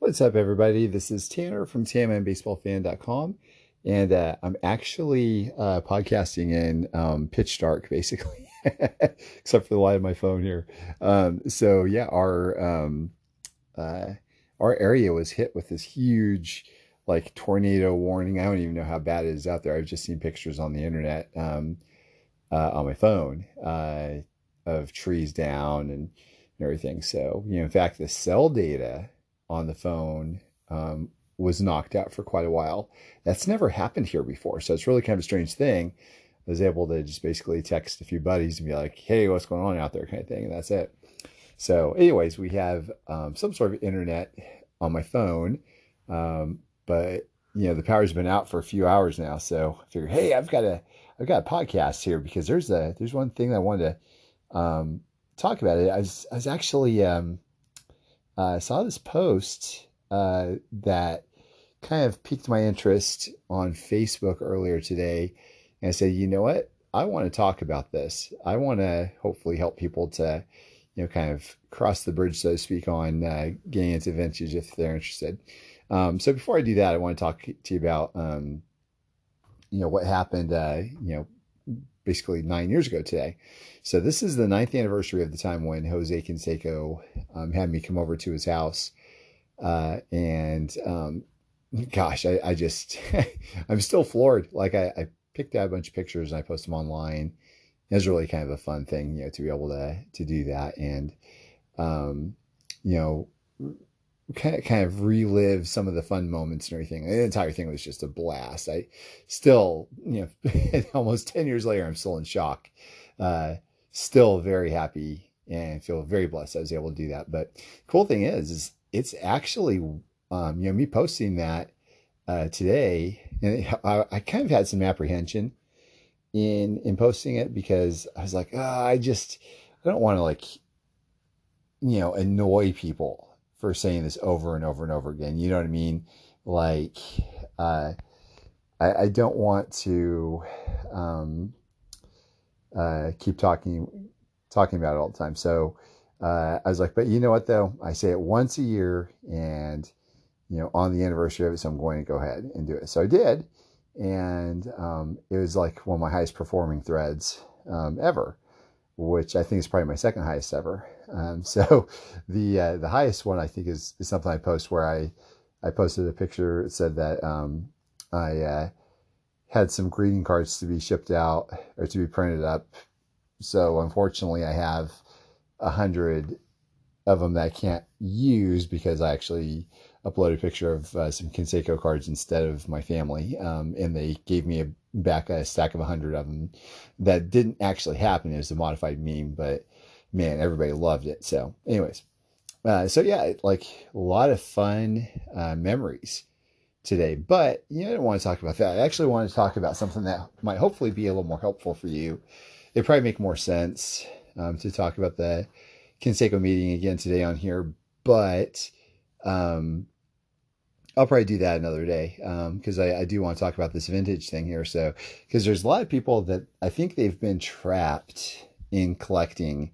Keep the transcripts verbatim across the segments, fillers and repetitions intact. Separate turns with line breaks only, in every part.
What's up, everybody? This is Tanner from T M N Baseball Fan dot com, and uh, I'm actually uh, podcasting in um, pitch dark, basically, except for the light of my phone here. Um, so yeah, our um, uh, our area was hit with this huge, like, tornado warning. I don't even know how bad it is out there. I've just seen pictures on the internet um, uh, on my phone uh, of trees down and everything. So, you know, in fact, the cell data on the phone um, was knocked out for quite a while. That's never happened here before. So it's really kind of a strange thing. I was able to just basically text a few buddies and be like, hey, what's going on out there, kind of thing. And that's it. So anyways, we have um, some sort of internet on my phone. Um, but, you know, the power's been out for a few hours now. So I figured, hey, I've got a, I've got a podcast here because there's a, there's one thing that I wanted to um, talk about. It. I was, I was actually, um, I uh, saw this post uh, that kind of piqued my interest on Facebook earlier today. And I said, you know what? I want to talk about this. I want to hopefully help people to, you know, kind of cross the bridge, so to speak, on uh, getting into vintage if they're interested. Um, so before I do that, I want to talk to you about, um, you know, what happened, uh, you know, basically nine years ago today. So this is the ninth anniversary of the time when Jose Canseco um, had me come over to his house. Uh, and um, gosh, I, I just, I'm still floored. Like I, I picked out a bunch of pictures and I posted them online. It was really kind of a fun thing, you know, to be able to, to do that. And, um, you know, kind of, kind of relive some of the fun moments and everything. The entire thing was just a blast. I still, you know, almost ten years later, I'm still in shock. Uh, still very happy and feel very blessed I was able to do that. But cool thing is, is it's actually, um, you know, me posting that uh, today, and I, I kind of had some apprehension in in posting it because I was like, oh, I just, I don't want to, like, you know, annoy people for saying this over and over and over again. You know what I mean? Like, uh, I, I don't want to um, uh, keep talking talking about it all the time. So uh, I was like, but you know what, though? I say it once a year and, you know, on the anniversary of it, so I'm going to go ahead and do it. So I did. And um, it was like one of my highest performing threads um, ever, which I think is probably my second highest ever. Um, so the uh, the highest one I think is, is something I post where I, I posted a picture. It said that um, I uh, had some greeting cards to be shipped out or to be printed up. So unfortunately I have a hundred of them that I can't use because I actually uploaded a picture of uh, some Canseco cards instead of my family. Um, and they gave me a, back a stack of a hundred of them. That didn't actually happen. It was a modified meme, but man, everybody loved it. So anyways, uh, so yeah, like a lot of fun uh, memories today, but you know, I didn't want to talk about that. I actually want to talk about something that might hopefully be a little more helpful for you. It'd probably make more sense um, to talk about the Canseco meeting again today on here, but um, I'll probably do that another day because um, I, I do want to talk about this vintage thing here. So, because there's a lot of people that I think they've been trapped in collecting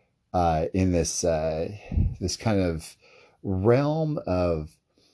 uh, in this uh, this kind of realm of,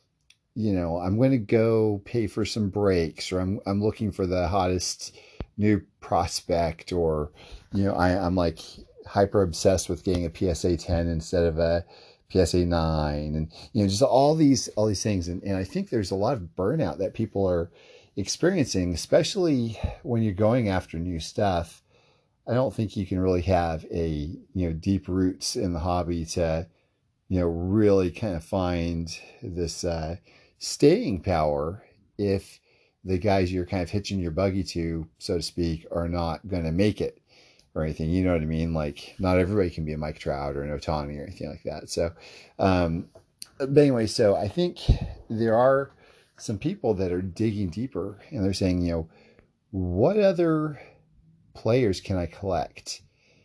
you know, I'm going to go pay for some breaks, or I'm I'm looking for the hottest new prospect, or, you know, I, I'm like hyper obsessed with getting a P S A ten instead of a P S A nine, and, you know, just all these all these things. And, and I think there's a lot of burnout that people are experiencing, especially when you're going after new stuff. I don't think you can really have a, you know, deep roots in the hobby to, you know, really kind of find this uh, staying power if the guys you're kind of hitching your buggy to, so to speak, are not going to make it or anything. You know what I mean? Like, not everybody can be a Mike Trout or an Ohtani or anything like that. So, um, but anyway, so I think there are some people that are digging deeper and they're saying, you know, what other players can I collect?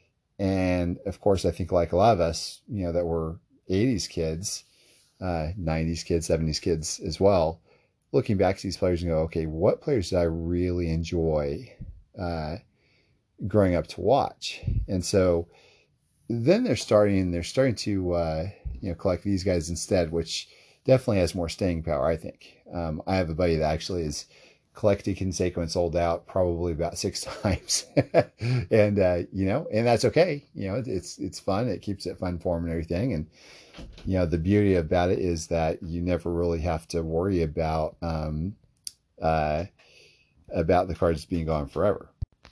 And of course, I think like a lot of us, you know, that were eighties kids, uh, nineties kids, seventies kids as well, looking back to these players and go, okay, what players did I really enjoy uh, growing up to watch? And so then they're starting, they're starting to, uh, you know, collect these guys instead, which definitely has more staying power, I think. Um, I have a buddy that actually is collected Conseco and sold out probably about six times. And, uh, you know, and that's okay. You know, it's, it's fun. It keeps it fun for him and everything. And, you know, the beauty about it is that you never really have to worry about, um, uh, about the cards being gone forever.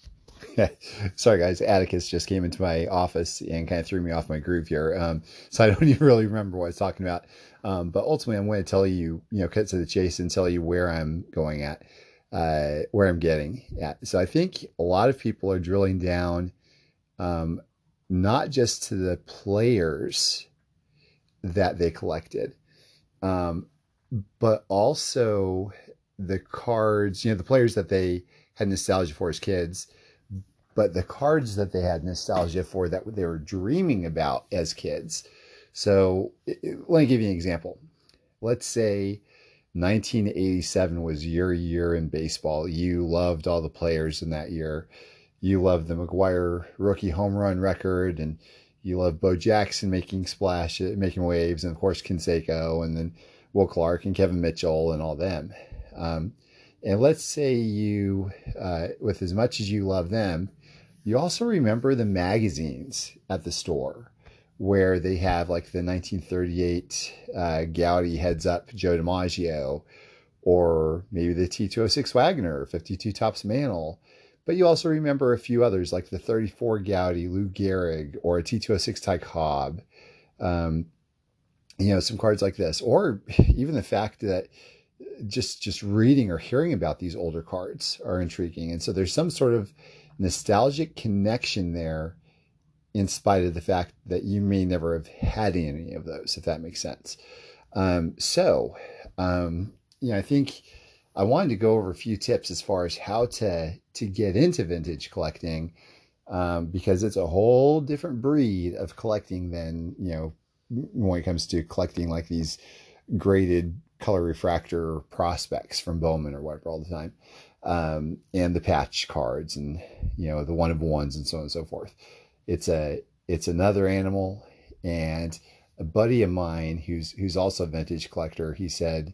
Sorry, guys. Atticus just came into my office and kind of threw me off my groove here. Um, so I don't even really remember what I was talking about. Um, but ultimately, I'm going to tell you, you know, cut to the chase and tell you where I'm going at, uh, where I'm getting at. So I think a lot of people are drilling down, um, not just to the players that they collected, um, but also the cards, you know, the players that they had nostalgia for as kids, but the cards that they had nostalgia for that they were dreaming about as kids. So let me give you an example. Let's say nineteen eighty-seven was your year in baseball. You loved all the players in that year. You loved the McGwire rookie home run record, and you loved Bo Jackson making splash, making waves, and of course Canseco, and then Will Clark and Kevin Mitchell and all them. Um, and let's say you, uh, with as much as you love them, you also remember the magazines at the store where they have like the nineteen thirty-eight uh, Gowdy Heads Up Joe DiMaggio, or maybe the T two oh six Wagner, fifty-two Topps Mantle. But you also remember a few others like the thirty-four Gowdy Lou Gehrig, or a T two oh six Ty Cobb. Um, you know, some cards like this, or even the fact that just just reading or hearing about these older cards are intriguing. And so there's some sort of nostalgic connection there, in spite of the fact that you may never have had any of those, if that makes sense. Um, so, um, you know, I think I wanted to go over a few tips as far as how to to get into vintage collecting, um, because it's a whole different breed of collecting than, you know, when it comes to collecting like these graded color refractor prospects from Bowman or whatever all the time, um, and the patch cards and, you know, the one of ones and so on and so forth. It's a it's another animal. And a buddy of mine who's who's also a vintage collector, he said,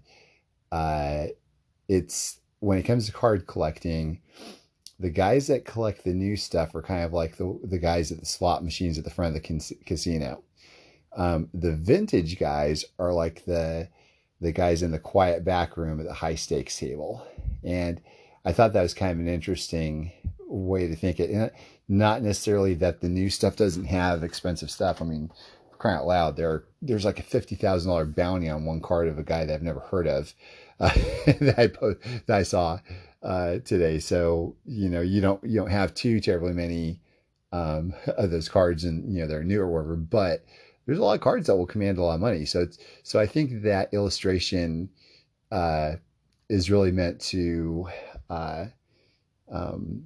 uh, it's when it comes to card collecting, the guys that collect the new stuff are kind of like the the guys at the slot machines at the front of the casino. Um, the vintage guys are like the the guys in the quiet back room at the high stakes table. And I thought that was kind of an interesting way to think it. And not necessarily that the new stuff doesn't have expensive stuff. I mean, crying out loud, there there's like a fifty thousand dollars bounty on one card of a guy that I've never heard of, uh, that I post, that I saw uh, today. So, you know, you don't you don't have too terribly many um, of those cards, and, you know, they're new or whatever, but there's a lot of cards that will command a lot of money. So it's, so I think that illustration uh, is really meant to uh, um,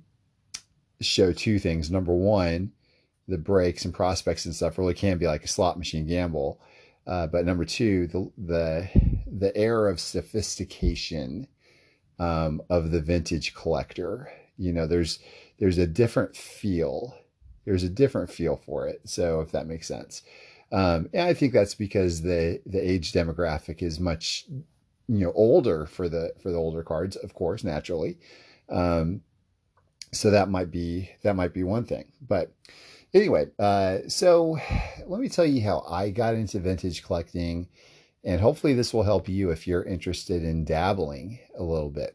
show two things. Number one, the breaks and prospects and stuff really can be like a slot machine gamble. Uh, but number two, the the the air of sophistication um, of the vintage collector. You know, there's there's a different feel. There's a different feel for it. So if that makes sense. Um, and I think that's because the the age demographic is much, you know, older for the for the older cards, of course, naturally. Um, so that might be that might be one thing. But anyway, uh, so let me tell you how I got into vintage collecting, and hopefully this will help you if you're interested in dabbling a little bit.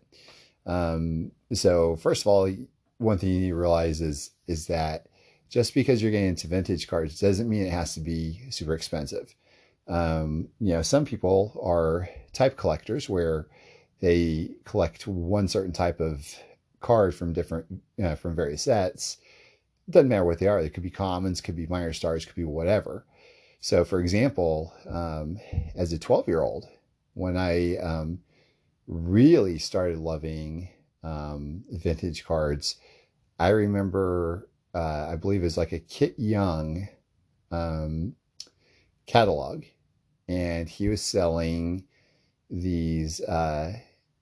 Um, so first of all, one thing you need to realize is is that just because you're getting into vintage cards doesn't mean it has to be super expensive. Um, you know, some people are type collectors where they collect one certain type of card from different, uh, from various sets. It doesn't matter what they are. They could be commons, could be minor stars, could be whatever. So for example, um, as a twelve year old, when I um, really started loving um, vintage cards, I remember Uh, I believe is like a Kit Young um, catalog, and he was selling these uh,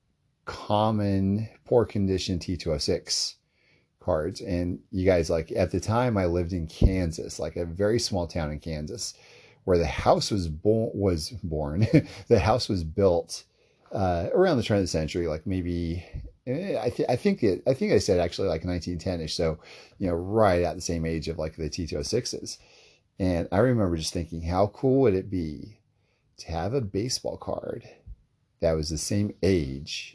common poor condition T two oh six cards. And you guys, like, at the time I lived in Kansas, like a very small town in Kansas, where the house was born, was born, the house was built uh, around the turn of the century, like maybe I, th- I think it, I think I said actually like nineteen ten-ish. So, you know, right at the same age of like the T two oh sixes. And I remember just thinking, how cool would it be to have a baseball card that was the same age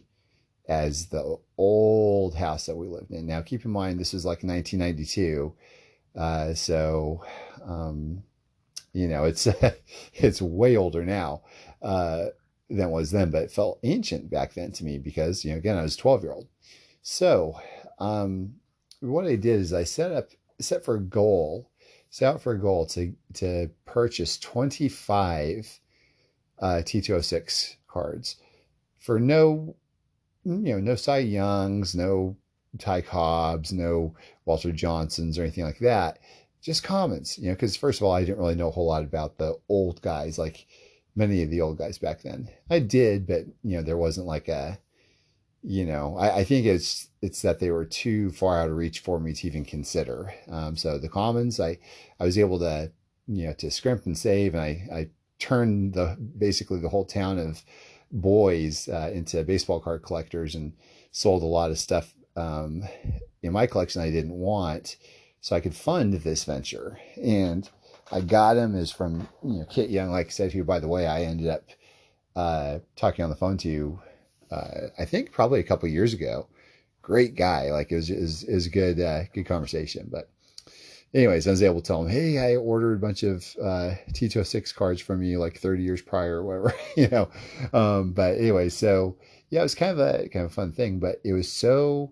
as the old house that we lived in. Now, keep in mind, this was like nineteen ninety-two. Uh, so, um, you know, it's, it's way older now, uh, than it was then, but it felt ancient back then to me because, you know, again, I was a twelve year old. So, um, what I did is I set up, set for a goal, set out for a goal to, to purchase twenty-five, uh, T two oh six cards for no, you know, no Cy Youngs, no Ty Cobbs, no Walter Johnsons or anything like that. Just commons, you know, because first of all, I didn't really know a whole lot about the old guys, like many of the old guys back then. I did, but you know, there wasn't like a, you know, I, I think it's it's that they were too far out of reach for me to even consider. Um, so the commons, I I was able to, you know, to scrimp and save, and I I turned the basically the whole town of boys uh, into baseball card collectors and sold a lot of stuff um, in my collection I didn't want, so I could fund this venture. And I got him is from, you know, Kit Young, like I said, who, by the way, I ended up uh, talking on the phone to, uh, I think probably a couple years ago. Great guy. Like it was, it was, it was a good, uh, good conversation. But anyways, I was able to tell him, hey, I ordered a bunch of uh, T two oh six cards from you like thirty years prior or whatever, you know. Um, but anyway, so yeah, it was kind of a kind of a fun thing, but it was so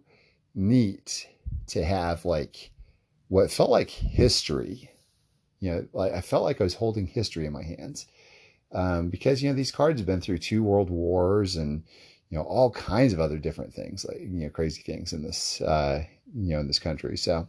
neat to have like what felt like history. You know, like I felt like I was holding history in my hands um, because you know these cards have been through two world wars and you know all kinds of other different things, like you know crazy things in this uh, you know in this country. So.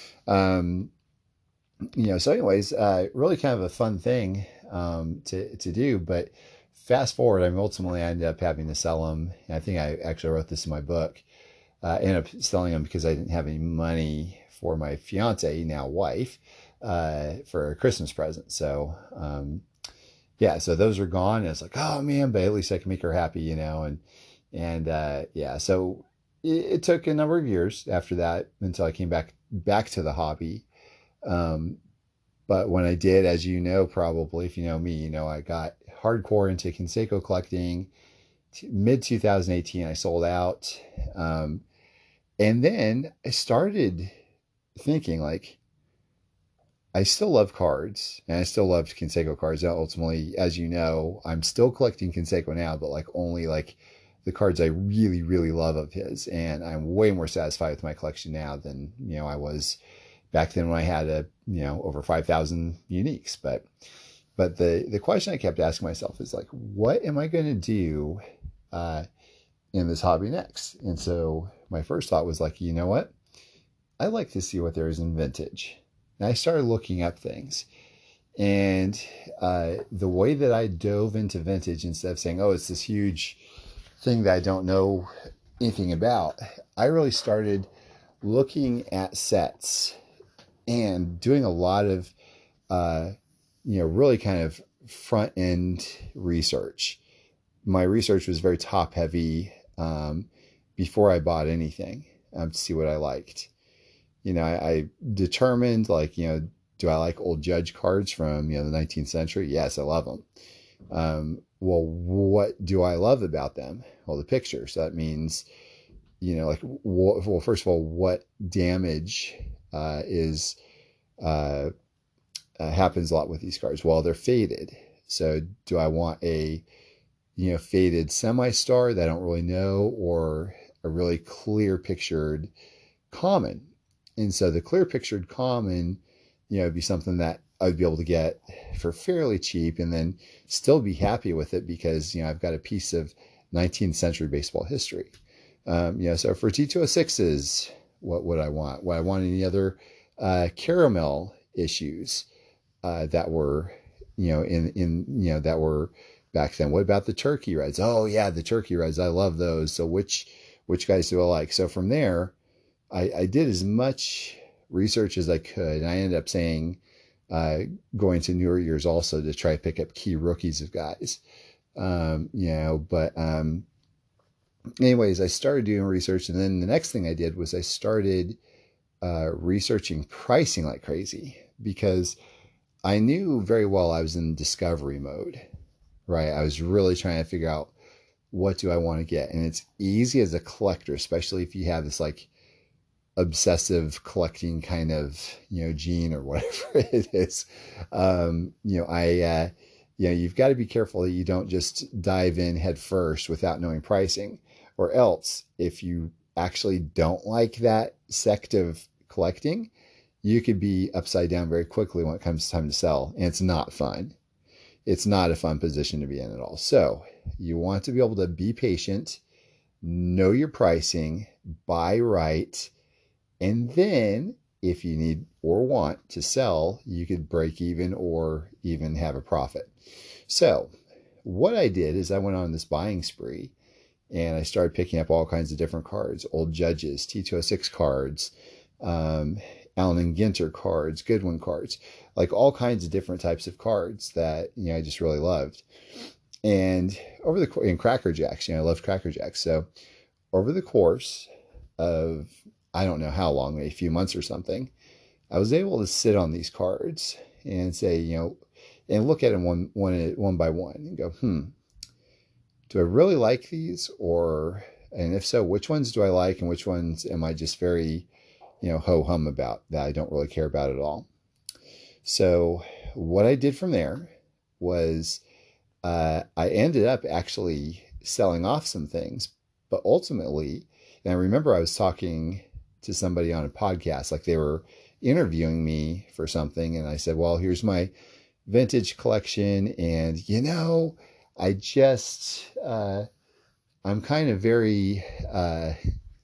Um, you know, so anyways, uh, really kind of a fun thing, um, to, to do, but fast forward, I mean, ultimately I ended up having to sell them. And I think I actually wrote this in my book, uh, ended up selling them because I didn't have any money for my fiance, now wife, uh, for a Christmas present. So, um, yeah, so those are gone. And it's like, oh man, but at least I can make her happy, you know? And, and, uh, yeah, so it, it took a number of years after that until I came back, back to the hobby. Um, but when I did, as you know, probably, if you know me, you know, I got hardcore into Conseco collecting. Mid twenty eighteen, I sold out. Um, and then I started thinking like, I still love cards and I still loved Conseco cards. Now, ultimately, as you know, I'm still collecting Conseco now, but like only like the cards I really, really love of his. And I'm way more satisfied with my collection now than, you know, I was back then when I had a, you know, over five thousand uniques. But, but the, the question I kept asking myself is like, what am I going to do, uh, in this hobby next? And so my first thought was like, you know what? I like to see what there is in vintage. And I started looking up things. And, uh, the way that I dove into vintage, instead of saying, oh, it's this huge thing that I don't know anything about, I really started looking at sets and doing a lot of, uh, you know, really kind of front end research. My research was very top heavy um, before I bought anything um, to see what I liked. You know, I, I determined like, you know, do I like old judge cards from, you know, the nineteenth century? Yes, I love them. Um, well, what do I love about them? Well, the pictures. So that means, you know, like, well, first of all, what damage uh, is uh, uh, happens a lot with these cards? Well, they're faded. So do I want a, you know, faded semi-star that I don't really know, or a really clear pictured common? And so the clear pictured common, you know, would be something that I'd be able to get for fairly cheap and then still be happy with it because, you know, I've got a piece of nineteenth century baseball history. Um, you know, so for T two oh sixes, what would I want? Would I want any other uh, caramel issues uh, that were, you know, in, in, you know, that were back then? What about the turkey reds? Oh yeah, the turkey reds. I love those. So which, which guys do I like? So from there, I, I did as much research as I could. And I ended up saying, uh, going to newer years also to try to pick up key rookies of guys. Um, you know, but um, anyways, I started doing research, and then the next thing I did was I started uh, researching pricing like crazy because I knew very well I was in discovery mode, right? I was really trying to figure out what do I want to get, and it's easy as a collector, especially if you have this like obsessive collecting kind of, you know, gene or whatever it is. Um, you know, I, uh, you know, you've got to be careful that you don't just dive in head first without knowing pricing, or else if you actually don't like that sect of collecting, you could be upside down very quickly when it comes time to sell. And it's not fun. It's not a fun position to be in at all. So you want to be able to be patient, know your pricing, buy right, and then if you need or want to sell, you could break even or even have a profit. So what I did is I went on this buying spree and I started picking up all kinds of different cards, old Judges, T two oh six cards, um, Allen and Ginter cards, Goodwin cards, like all kinds of different types of cards that, you know, I just really loved. And over the course, in Cracker Jacks, you know, I loved Cracker Jacks. So over the course of, I don't know how long, a few months or something, I was able to sit on these cards and say, you know, and look at them one, one, one by one and go, hmm, do I really like these? Or, and if so, which ones do I like and which ones am I just very, you know, ho-hum about that I don't really care about at all? So what I did from there was uh, I ended up actually selling off some things, but ultimately, and I remember I was talking to somebody on a podcast, like they were interviewing me for something. And I said, well, here's my vintage collection. And, you know, I just, uh, I'm kind of very uh,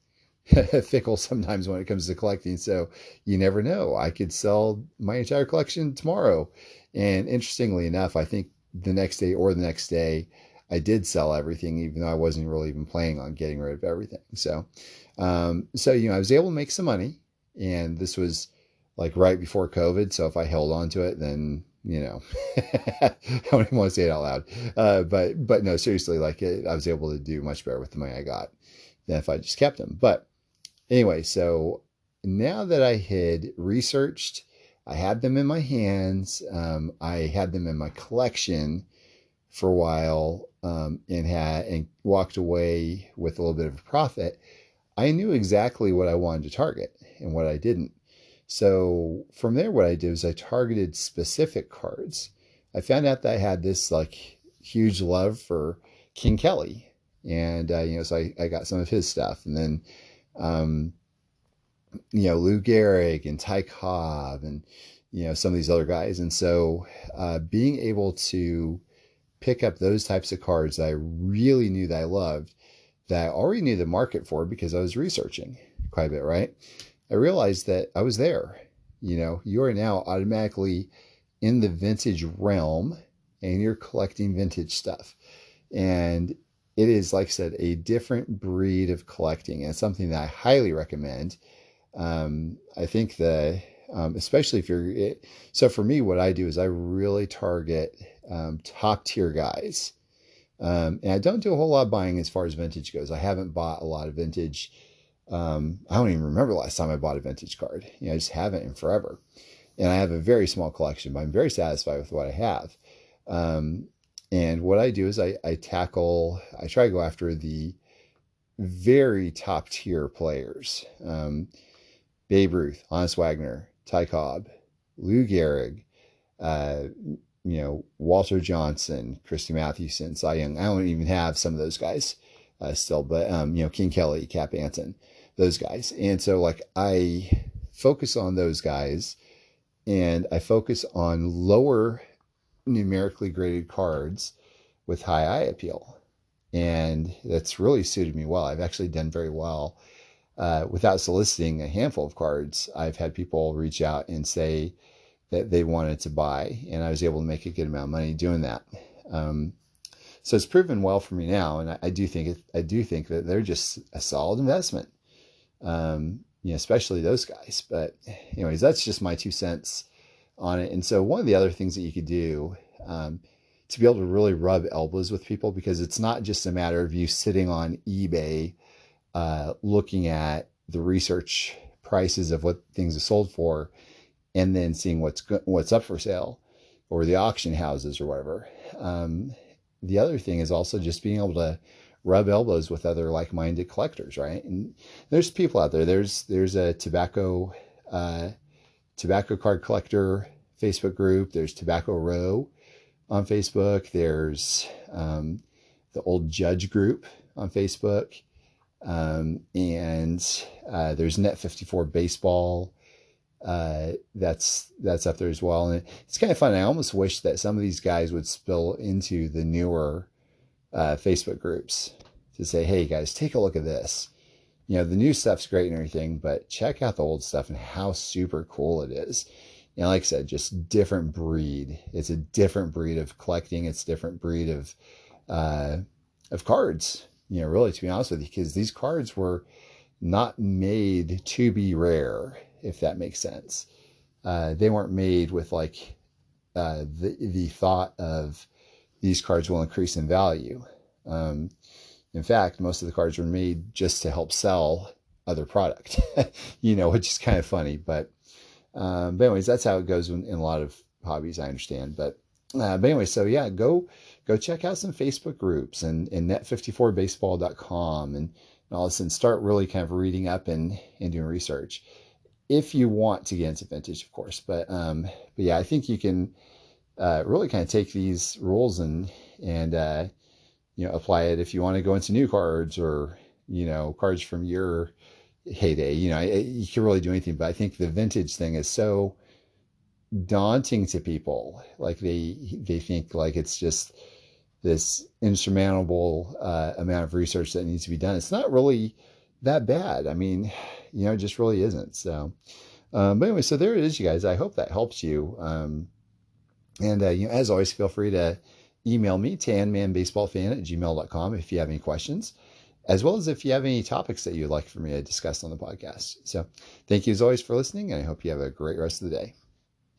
fickle sometimes when it comes to collecting. So you never know. I could sell my entire collection tomorrow. And interestingly enough, I think the next day or the next day, I did sell everything, even though I wasn't really even planning on getting rid of everything. So, um, so, you know, I was able to make some money, and this was like right before COVID. So if I held on to it, then, you know, I don't even want to say it out loud. Uh, but, but no, seriously, like it, I was able to do much better with the money I got than if I just kept them. But anyway, so now that I had researched, I had them in my hands, um, I had them in my collection for a while, um, and had and walked away with a little bit of a profit, I knew exactly what I wanted to target and what I didn't. So from there, what I did was I targeted specific cards. I found out that I had this like huge love for King Kelly, and uh, you know, so I, I got some of his stuff, and then um, you know, Lou Gehrig and Ty Cobb, and you know, some of these other guys, and so uh, being able to pick up those types of cards that I really knew that I loved, that I already knew the market for because I was researching quite a bit, right? I realized that I was there. You know, you are now automatically in the vintage realm and you're collecting vintage stuff. And it is, like I said, a different breed of collecting, and something that I highly recommend. Um, I think the, um, especially if you're, it, so for me, what I do is I really target um, top tier guys. Um, and I don't do a whole lot of buying as far as vintage goes. I haven't bought a lot of vintage. Um, I don't even remember the last time I bought a vintage card. You know, I just haven't in forever. And I have a very small collection, but I'm very satisfied with what I have. Um, and what I do is I, I tackle, I try to go after the very top tier players. Um, Babe Ruth, Honest Wagner, Ty Cobb, Lou Gehrig, uh, you know, Walter Johnson, Christy Mathewson, Cy Young. I don't even have some of those guys uh, still, but, um, you know, King Kelly, Cap Anson, those guys. And so like I focus on those guys, and I focus on lower numerically graded cards with high eye appeal. And that's really suited me well. I've actually done very well uh, without soliciting a handful of cards. I've had people reach out and say that they wanted to buy, and I was able to make a good amount of money doing that. Um, so it's proven well for me now, and I, I do think it, I do think that they're just a solid investment. Um, you know, especially those guys. But anyways, that's just my two cents on it. And so one of the other things that you could do, um, to be able to really rub elbows with people, because it's not just a matter of you sitting on eBay, uh, looking at the research prices of what things are sold for, and then seeing what's go- what's up for sale, or the auction houses or whatever. Um, the other thing is also just being able to rub elbows with other like-minded collectors, right? And there's people out there. There's there's a tobacco uh, tobacco card collector Facebook group. There's Tobacco Row on Facebook. There's um, the Old Judge group on Facebook. Um, and uh, there's Net fifty-four Baseball. Uh, that's that's up there as well. And it's kind of fun. I almost wish that some of these guys would spill into the newer uh, Facebook groups to say, hey guys, take a look at this. You know, the new stuff's great and everything, but check out the old stuff and how super cool it is. And like I said, just different breed. It's a different breed of collecting. It's a different breed of, uh, of cards, you know, really, to be honest with you, because these cards were not made to be rare, if that makes sense. Uh, they weren't made with like, uh, the, the thought of these cards will increase in value. Um, in fact, most of the cards were made just to help sell other product, you know, which is kind of funny, but, um, but anyways, that's how it goes in, in a lot of hobbies, I understand. But, uh, but anyway, so yeah, go, go check out some Facebook groups and, and net fifty-four baseball dot com and, and all this, and start really kind of reading up and, and doing research if you want to get into vintage, of course. But, um, but yeah, I think you can, uh, really kind of take these rules and, and, uh, you know, apply it if you want to go into new cards or, you know, cards from your heyday. You know, you can really do anything, but I think the vintage thing is so daunting to people. Like they, they think like it's just this insurmountable uh, amount of research that needs to be done. It's not really that bad. I mean, you know, it just really isn't. So, um, but anyway, so there it is, you guys. I hope that helps you. Um, and, uh, you know, as always, feel free to email me, tan man baseball fan at gmail dot com, if you have any questions, as well as if you have any topics that you'd like for me to discuss on the podcast. So thank you as always for listening, and I hope you have a great rest of the day.